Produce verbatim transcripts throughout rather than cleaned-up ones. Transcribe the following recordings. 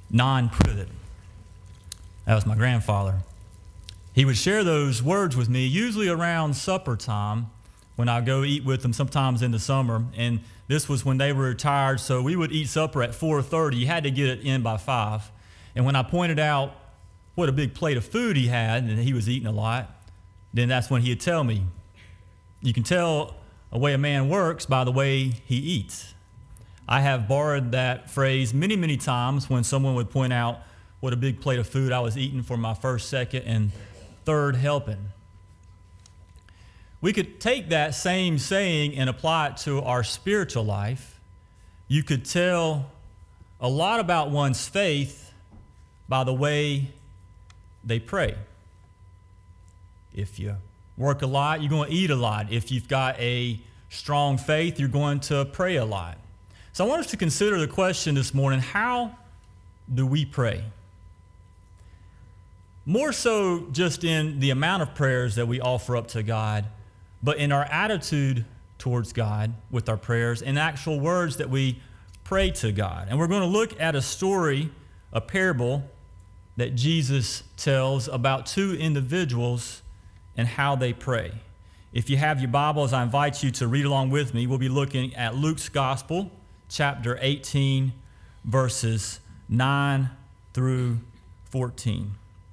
non-privet. That was my grandfather. He would share those words with me, usually around supper time when I go eat with them, sometimes in the summer. And this was when they were retired, so we would eat supper at four thirty. You had to get it in by five. And when I pointed out what a big plate of food he had, and he was eating a lot, then that's when he'd tell me, you can tell a way a man works by the way he eats. I have borrowed that phrase many, many times when someone would point out what a big plate of food I was eating for my first, second, and third helping. We could take that same saying and apply it to our spiritual life. You could tell a lot about one's faith by the way they pray. If you work a lot, you're going to eat a lot. If you've got a strong faith, you're going to pray a lot. So I want us to consider the question this morning, how do we pray? More so just in the amount of prayers that we offer up to God, but in our attitude towards God with our prayers and actual words that we pray to God. And we're going to look at a story, a parable that Jesus tells about two individuals and how they pray. If you have your Bibles, I invite you to read along with me. We'll be looking at Luke's Gospel, chapter eighteen, verses nine through fourteen.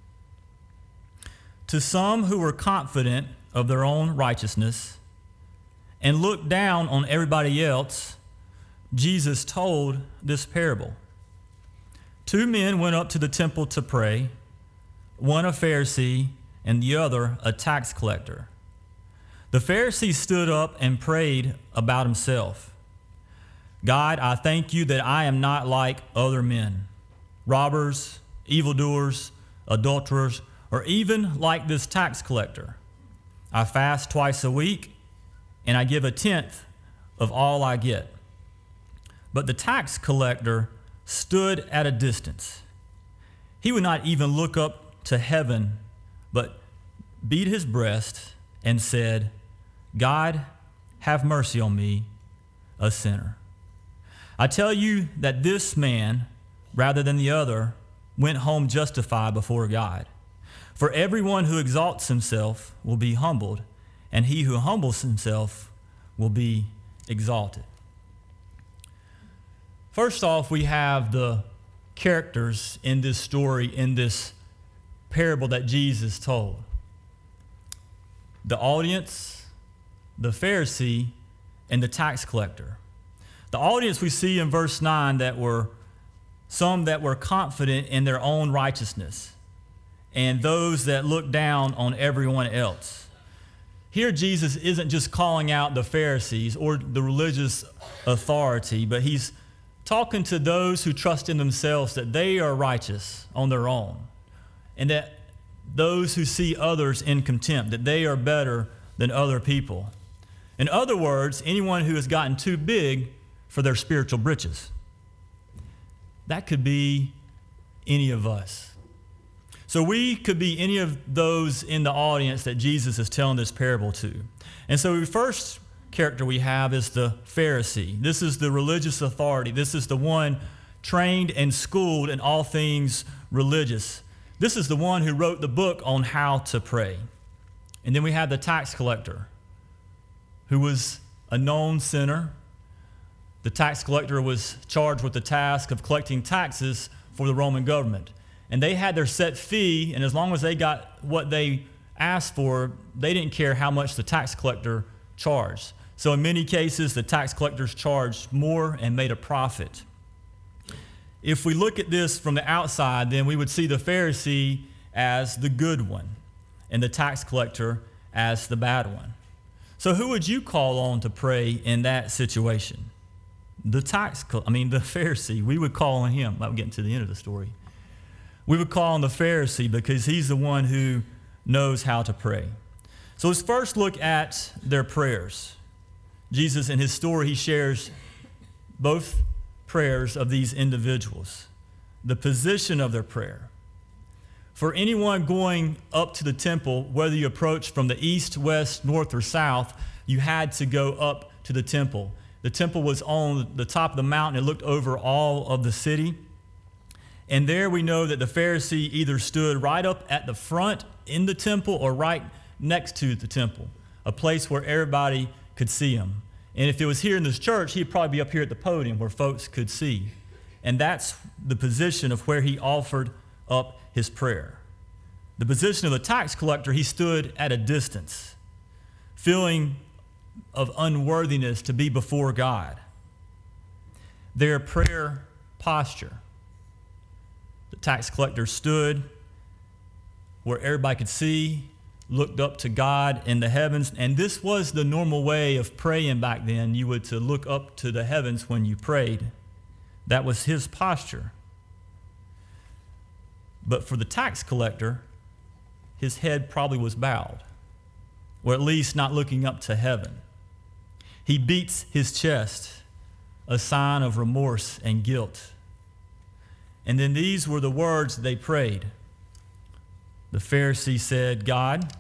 To some who were confident of their own righteousness and looked down on everybody else, Jesus told this parable. Two men went up to the temple to pray, one a Pharisee and the other a tax collector. The Pharisee stood up and prayed about himself. God, I thank you that I am not like other men, robbers, evildoers, adulterers, or even like this tax collector. I fast twice a week, and I give a tenth of all I get. But the tax collector stood at a distance. He would not even look up to heaven, but beat his breast and said, God, have mercy on me, a sinner. I tell you that this man, rather than the other, went home justified before God. For everyone who exalts himself will be humbled, and he who humbles himself will be exalted. First off, we have the characters in this story, in this parable that Jesus told. The audience, the Pharisee, and the tax collector. The audience we see in verse nine that were some that were confident in their own righteousness, and those that look down on everyone else. Here, Jesus isn't just calling out the Pharisees or the religious authority, but he's talking to those who trust in themselves that they are righteous on their own, and that those who see others in contempt, that they are better than other people. In other words, anyone who has gotten too big for their spiritual britches. That could be any of us. So we could be any of those in the audience that Jesus is telling this parable to. And so the first character we have is the Pharisee. This is the religious authority. This is the one trained and schooled in all things religious. This is the one who wrote the book on how to pray. And then we have the tax collector, who was a known sinner. The tax collector was charged with the task of collecting taxes for the Roman government. And they had their set fee, and as long as they got what they asked for, they didn't care how much the tax collector charged. So in many cases, the tax collectors charged more and made a profit. If we look at this from the outside, then we would see the Pharisee as the good one and the tax collector as the bad one. So who would you call on to pray in that situation? The tax, I mean, the Pharisee. We would call on him. I'm getting to the end of the story. We would call on the Pharisee because he's the one who knows how to pray. So let's first look at their prayers. Jesus, in his story, he shares both prayers of these individuals, the position of their prayer. For anyone going up to the temple, whether you approach from the east, west, north, or south, you had to go up to the temple. The temple was on the top of the mountain. It looked over all of the city. And there we know that the Pharisee either stood right up at the front in the temple or right next to the temple, a place where everybody could see him. And if it was here in this church, he'd probably be up here at the podium where folks could see. And that's the position of where he offered up his prayer. The position of the tax collector, he stood at a distance, feeling of unworthiness to be before God. Their prayer posture. The tax collector stood where everybody could see, looked up to God in the heavens, and this was the normal way of praying back then. You would to look up to the heavens when you prayed. That was his posture. But for the tax collector, his head probably was bowed, or at least not looking up to heaven. He beats his chest, a sign of remorse and guilt. And then these were the words they prayed. The Pharisee said, God,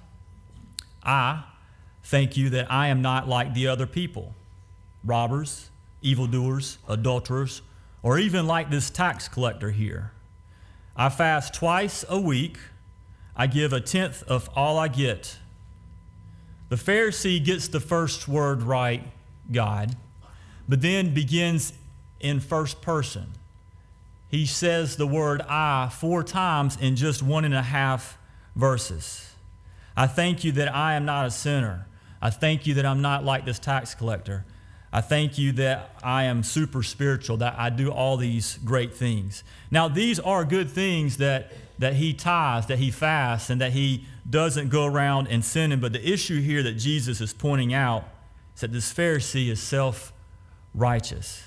I thank you that I am not like the other people, robbers, evildoers, adulterers, or even like this tax collector here. I fast twice a week. I give a tenth of all I get. The Pharisee gets the first word right, God, but then begins in first person. He says the word I four times in just one and a half verses. I thank you that I am not a sinner. I thank you that I'm not like this tax collector. I thank you that I am super spiritual, that I do all these great things. Now, these are good things that, that he tithes, that he fasts, and that he doesn't go around and sinning. But the issue here that Jesus is pointing out is that this Pharisee is self-righteous.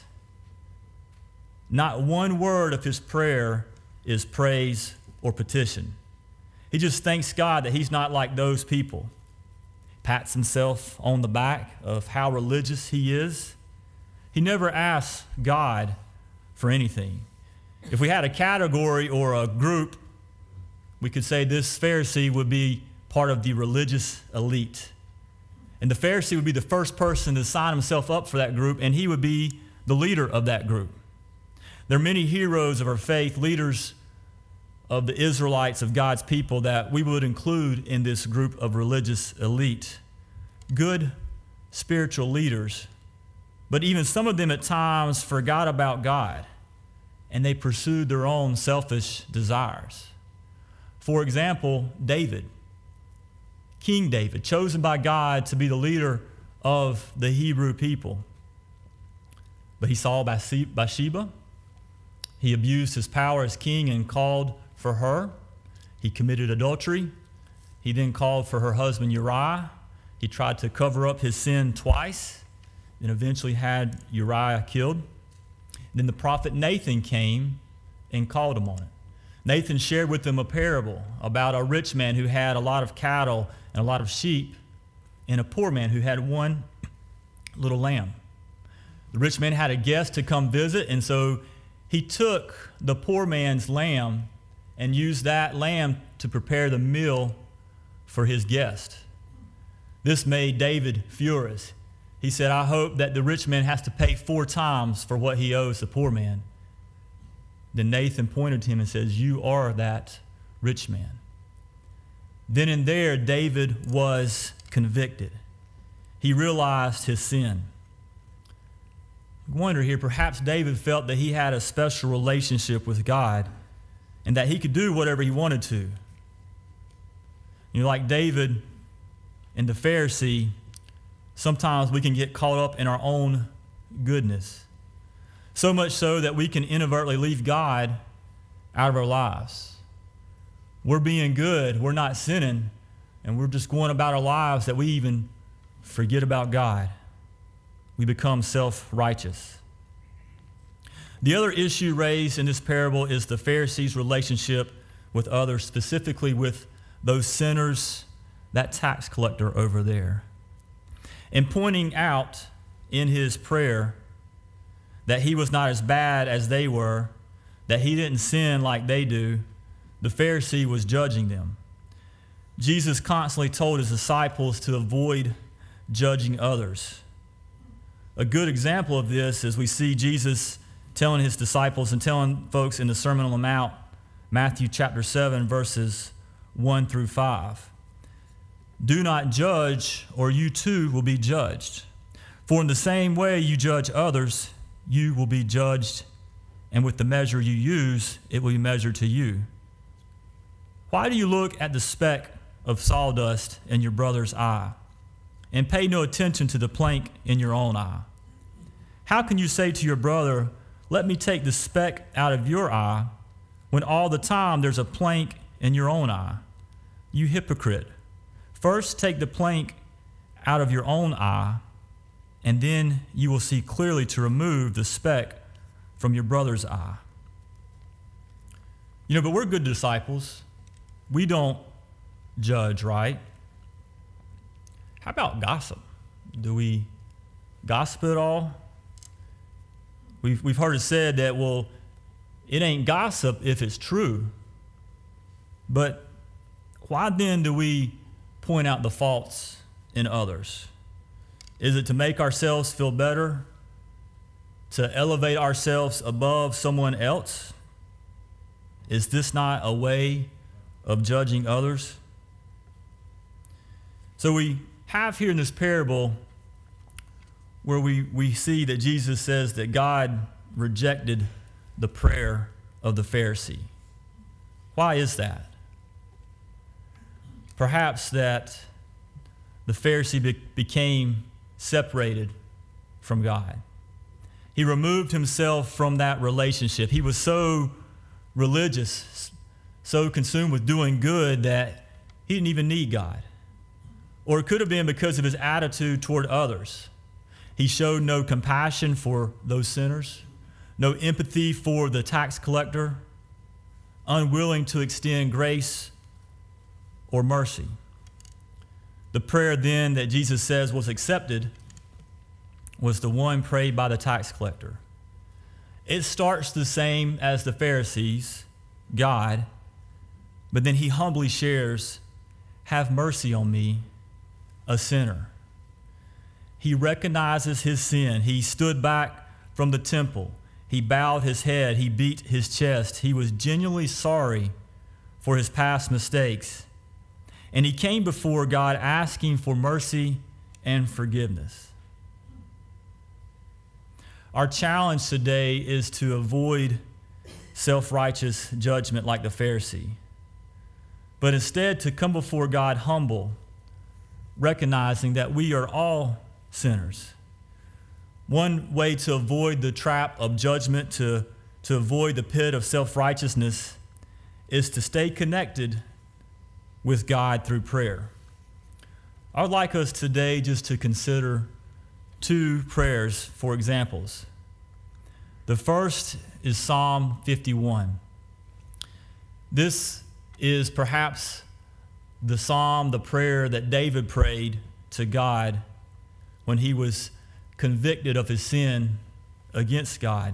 Not one word of his prayer is praise or petition. He just thanks God that he's not like those people. Pats himself on the back of how religious he is. He never asks God for anything. If we had a category or a group, we could say this Pharisee would be part of the religious elite. And the Pharisee would be the first person to sign himself up for that group, and he would be the leader of that group. There are many heroes of our faith, leaders of the Israelites, of God's people, that we would include in this group of religious elite. Good spiritual leaders, but even some of them at times forgot about God, and they pursued their own selfish desires. For example, David, King David, chosen by God to be the leader of the Hebrew people. But he saw Bathsheba. He abused his power as king and called for her. He committed adultery. He then called for her husband Uriah. He tried to cover up his sin twice, and eventually had Uriah killed. Then the prophet Nathan came and called him on it. Nathan shared with them a parable about a rich man who had a lot of cattle and a lot of sheep, and a poor man who had one little lamb. The rich man had a guest to come visit, and so he took the poor man's lamb and used that lamb to prepare the meal for his guest. This made David furious. He said, I hope that the rich man has to pay four times for what he owes the poor man. Then Nathan pointed to him and says, you are that rich man. Then and there, David was convicted. He realized his sin. I wonder here, perhaps David felt that he had a special relationship with God and that he could do whatever he wanted to. You know, like David and the Pharisee, sometimes we can get caught up in our own goodness. So much so that we can inadvertently leave God out of our lives. We're being good, we're not sinning, and we're just going about our lives that we even forget about God. We become self-righteous. The other issue raised in this parable is the Pharisee's relationship with others, specifically with those sinners, that tax collector over there. And pointing out in his prayer that he was not as bad as they were, that he didn't sin like they do, the Pharisee was judging them. Jesus constantly told his disciples to avoid judging others. A good example of this is we see Jesus telling his disciples and telling folks in the Sermon on the Mount, Matthew chapter seven, verses one through five. Do not judge, or you too will be judged. For in the same way you judge others, you will be judged, and with the measure you use, it will be measured to you. Why do you look at the speck of sawdust in your brother's eye, and pay no attention to the plank in your own eye? How can you say to your brother, let me take the speck out of your eye, when all the time there's a plank in your own eye? You hypocrite. First take the plank out of your own eye, and then you will see clearly to remove the speck from your brother's eye. You know, but we're good disciples. We don't judge, right? How about gossip? Do we gossip at all? We've, we've heard it said that, well, it ain't gossip if it's true. But why then do we point out the faults in others? Is it to make ourselves feel better? To elevate ourselves above someone else? Is this not a way of judging others? So we have here in this parable where we, we see that Jesus says that God rejected the prayer of the Pharisee. Why is that? Perhaps that the Pharisee be- became separated from God. He removed himself from that relationship. He was so religious, so consumed with doing good that he didn't even need God. Or it could have been because of his attitude toward others. He showed no compassion for those sinners, no empathy for the tax collector, unwilling to extend grace or mercy. The prayer then that Jesus says was accepted was the one prayed by the tax collector. It starts the same as the Pharisees, God, but then he humbly shares, have mercy on me, a sinner. He recognizes his sin. He stood back from the temple. He bowed his head. He beat his chest. He was genuinely sorry for his past mistakes. And he came before God asking for mercy and forgiveness. Our challenge today is to avoid self-righteous judgment like the Pharisee, but instead to come before God humble, recognizing that we are all sinners. One way to avoid the trap of judgment, to, to avoid the pit of self-righteousness, is to stay connected with God through prayer. I would like us today just to consider two prayers for examples. The first is Psalm fifty-one. This is perhaps the psalm, the prayer that David prayed to God when he was convicted of his sin against God.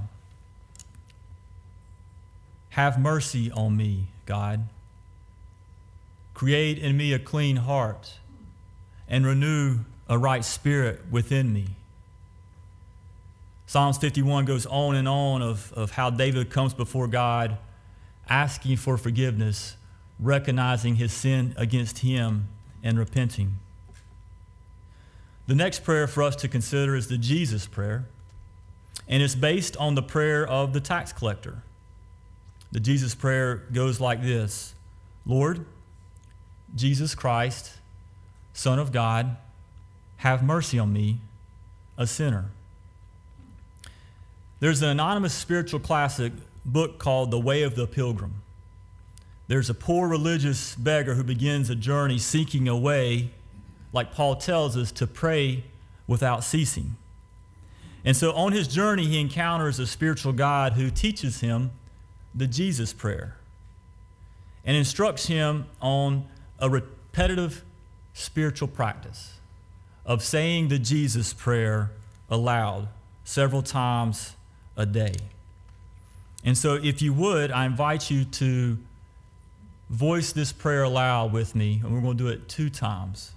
Have mercy on me, God. Create in me a clean heart and renew a right spirit within me. Psalms fifty-one goes on and on of, of how David comes before God asking for forgiveness, recognizing his sin against him, and repenting. The next prayer for us to consider is the Jesus prayer, and it's based on the prayer of the tax collector. The Jesus prayer goes like this: Lord Jesus Christ, Son of God, have mercy on me, a sinner. There's an anonymous spiritual classic book called The Way of the Pilgrim. There's a poor religious beggar who begins a journey seeking a way, like Paul tells us, to pray without ceasing. And so on his journey, he encounters a spiritual guide who teaches him the Jesus prayer and instructs him on a repetitive spiritual practice of saying the Jesus prayer aloud several times a day. And so if you would, I invite you to voice this prayer aloud with me, and we're going to do it two times.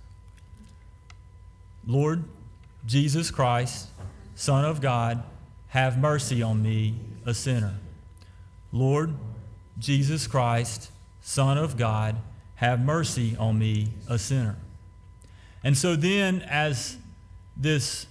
Lord Jesus Christ, Son of God, have mercy on me, a sinner. Lord Jesus Christ, Son of God, have mercy on me, a sinner. And so then, as this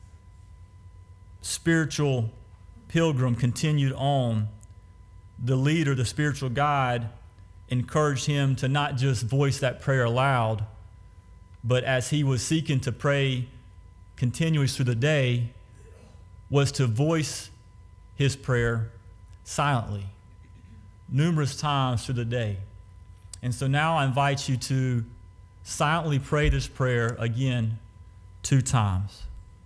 spiritual pilgrim continued on, the leader, the spiritual guide, encouraged him to not just voice that prayer aloud, but as he was seeking to pray continuously through the day, was to voice his prayer silently numerous times through the day. And so now I invite you to silently pray this prayer again two times.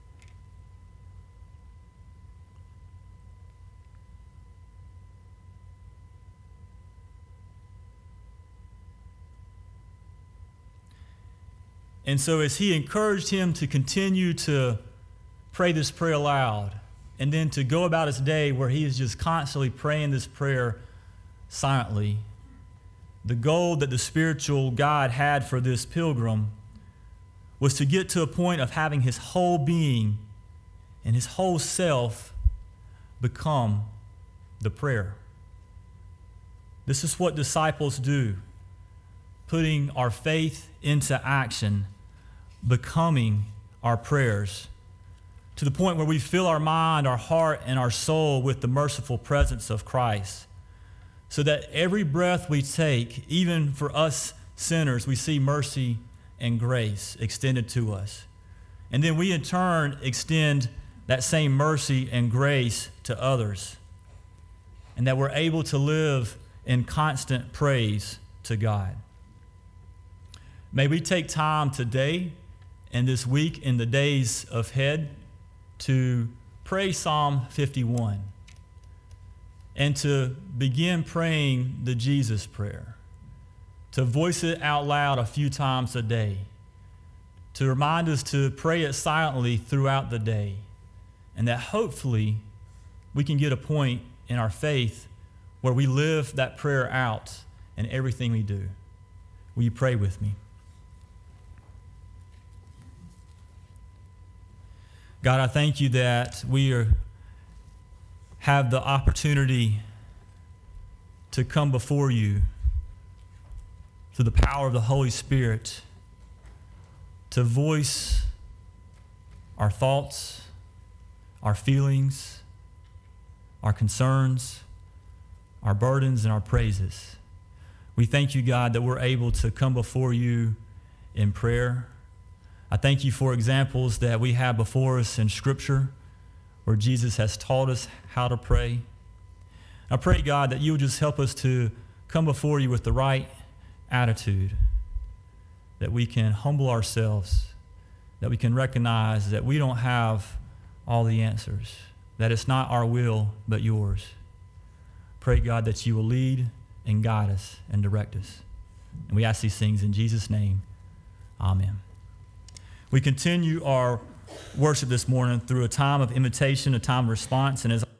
And so as he encouraged him to continue to pray this prayer aloud, and then to go about his day where he is just constantly praying this prayer silently, the goal that the spiritual guide had for this pilgrim was to get to a point of having his whole being and his whole self become the prayer. This is what disciples do, putting our faith into action, becoming our prayers, to the point where we fill our mind, our heart, and our soul with the merciful presence of Christ, so that every breath we take, even for us sinners, we see mercy and grace extended to us. And then we in turn extend that same mercy and grace to others, and that we're able to live in constant praise to God. May we take time today and this week in the days ahead to pray Psalm fifty-one and to begin praying the Jesus prayer, to voice it out loud a few times a day, to remind us to pray it silently throughout the day, and that hopefully we can get a point in our faith where we live that prayer out in everything we do. Will you pray with me? God, I thank you that we are, have the opportunity to come before you through the power of the Holy Spirit, to voice our thoughts, our feelings, our concerns, our burdens, and our praises. We thank you, God, that we're able to come before you in prayer. I thank you for examples that we have before us in Scripture where Jesus has taught us how to pray. I pray, God, that you would just help us to come before you with the right attitude, that we can humble ourselves, that we can recognize that we don't have all the answers, that it's not our will but yours. Pray, God, that you will lead and guide us and direct us. And we ask these things in Jesus' name. Amen. We continue our worship this morning through a time of invitation, a time of response, and as